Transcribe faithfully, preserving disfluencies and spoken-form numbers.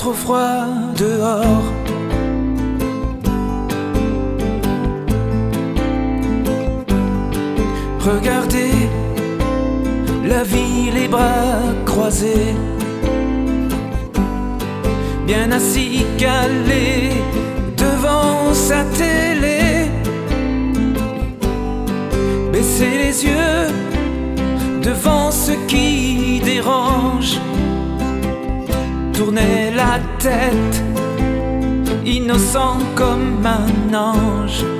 trop froid dehors. Regardez la vie les bras croisés, bien assis calé devant sa télé. Baisser les yeux devant ce qui dérange, tourner la tête, innocent comme un ange.